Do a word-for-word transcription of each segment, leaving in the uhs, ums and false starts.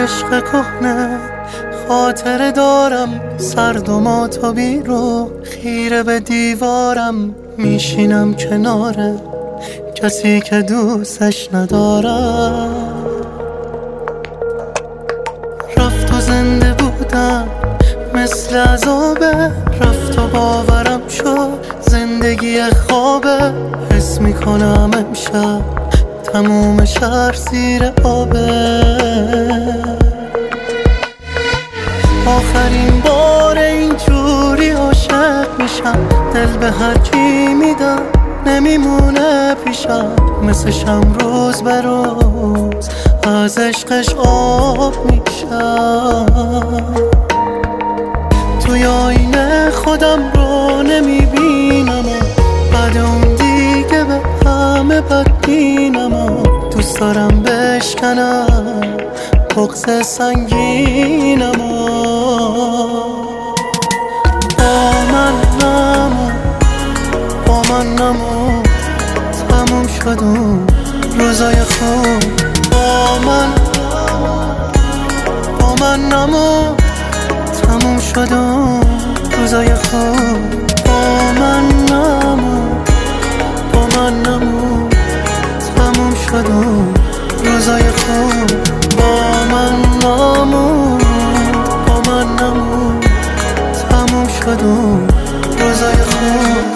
عشق کهنه خاطره دارم، سرد و ماتابی رو خیره به دیوارم، میشینم کناره کسی که دوستش ندارم. رفت و زنده بودم مثل عذابه، رفت و باورم شد زندگی خوابه. حس میکنم امشب تموم شهر زیر آبه. آخرین بار اینجوری عاشق میشم، دل به هر کی میدم نمیمونه پیشم. مثل شم روز به روز از عشقش آب میشم. توی آینه خودم رو نمیبینم و بعد اون دیگه به همه بدبینم و دوست دارم بشکنم بغض سنگینم و با من نمون، با من نمون، تموم شد اون روزای خوب. با من با من نمون، تموم شد اون روزای خوب. با من نمون، با من نمون، تموم شد اون روزای خوب. با من نمون، با من نمون، تموم شد اون روزای خوب.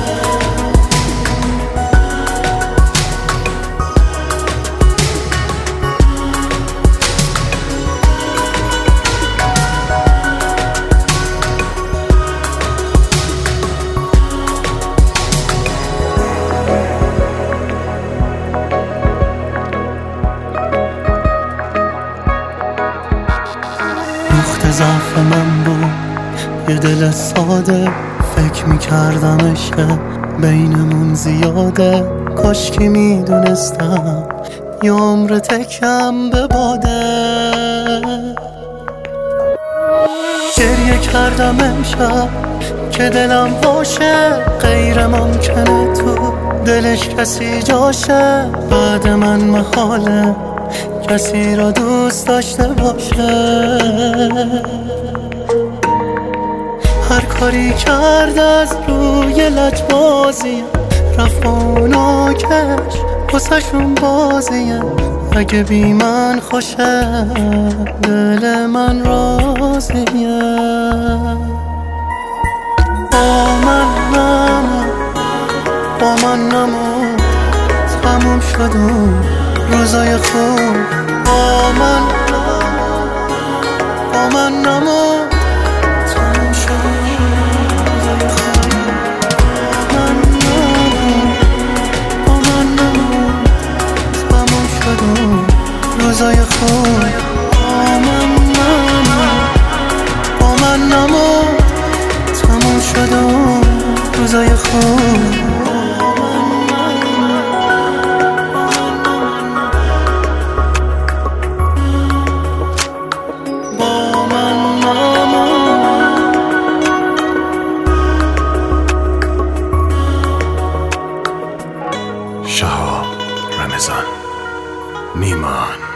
نقطه ضعف من بود یه دل ساده، فکر میکردم عشق بینمون زیاده. کاش که میدونستم یه عمر تکم به باده. گریه کردم امشب که دلم باشه، غیر ممکنه تو دلش کسی جاشه. بعد من محاله کسی را دوست داشته باشه. هر کاری کرد از روی لجبازیه، رفت با اونا کش واسه‌شون بازیه. اگه بی من خوشه دل من راضیه. با من نمون، با من نمون، تموم شد اون روزای خوب. با من با من نمون، تموم شد روزای خوب. با من نمون، با من نمون، تموم شد روزای خوب. با من نمون، با من نمون، تموم شد روزای خوب. شهاب رمضان نیمان.